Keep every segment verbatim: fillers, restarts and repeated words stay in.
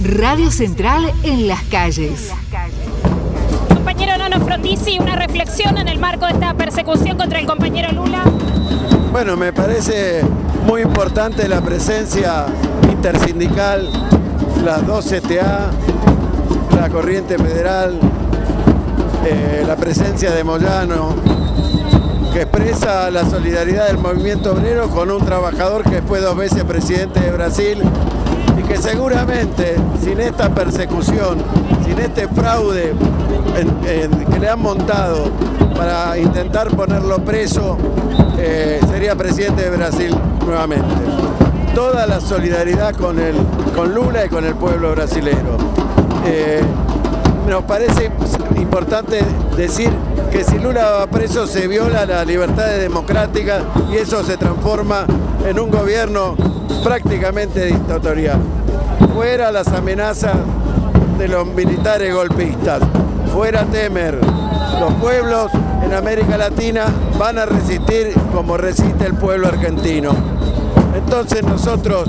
Radio Central en las calles. Compañero Nono Frondizi, una reflexión en el marco de esta persecución contra el compañero Lula. Bueno, me parece muy importante la presencia intersindical, las dos C T A, la Corriente Federal, eh, la presencia de Moyano, que expresa la solidaridad del movimiento obrero con un trabajador que fue dos veces presidente de Brasil y que seguramente sin esta persecución, sin este fraude en, en, que le han montado para intentar ponerlo preso, eh, sería presidente de Brasil nuevamente. Toda la solidaridad con, el, con Lula y con el pueblo brasilero. Eh, nos parece importante decir que si Lula va preso se viola la libertad democrática y eso se transforma en un gobierno prácticamente dictatorial. Fuera las amenazas de los militares golpistas, fuera Temer. Los pueblos en América Latina van a resistir como resiste el pueblo argentino. Entonces nosotros,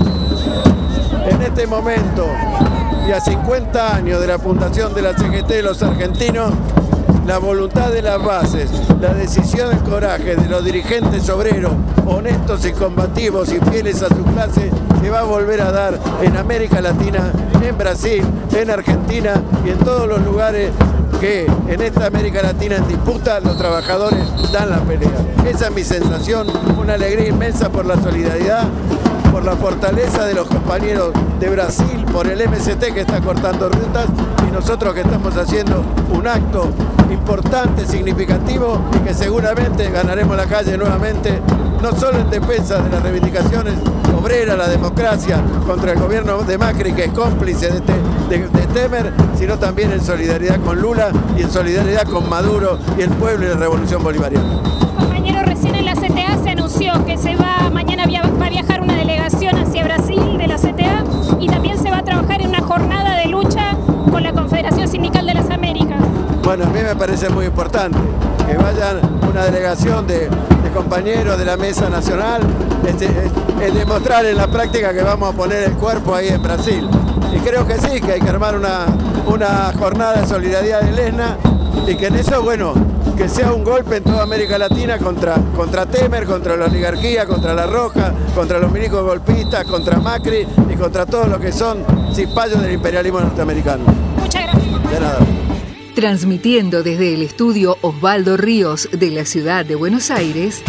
en este momento y a cincuenta años de la fundación de la C G T de los argentinos, la voluntad de las bases, la decisión, el coraje de los dirigentes obreros, honestos y combativos y fieles a su clase, se va a volver a dar en América Latina, en Brasil, en Argentina y en todos los lugares que en esta América Latina en disputa los trabajadores dan la pelea. Esa es mi sensación, una alegría inmensa por la solidaridad, por la fortaleza de los compañeros de Brasil, por el M S T que está cortando rutas y nosotros que estamos haciendo un acto importante, significativo y que seguramente ganaremos la calle nuevamente, no solo en defensa de las reivindicaciones obreras, la democracia, contra el gobierno de Macri que es cómplice de, te, de, de Temer, sino también en solidaridad con Lula y en solidaridad con Maduro y el pueblo y la revolución bolivariana. Compañero, recién en la C T A se anunció que se va, mañana va a viajar una delegación hacia Brasil de la C T A y también se va a trabajar en una jornada de lucha con la Confederación Sindical de las Américas. Bueno, a mí me parece muy importante que vayan una delegación de, de compañeros de la Mesa Nacional, es, es, es demostrar en la práctica que vamos a poner el cuerpo ahí en Brasil. Y creo que sí, que hay que armar una, una jornada de solidaridad de Lesna y que en eso, bueno, que sea un golpe en toda América Latina contra, contra Temer, contra la oligarquía, contra la Roja, contra los milicos golpistas, contra Macri y contra todos los que son cipayos del imperialismo norteamericano. Muchas gracias. De nada. Transmitiendo desde el estudio Osvaldo Ríos de la ciudad de Buenos Aires,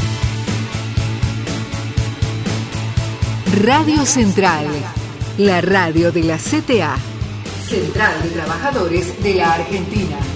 Radio Central, la radio de la C T A, Central de Trabajadores de la Argentina.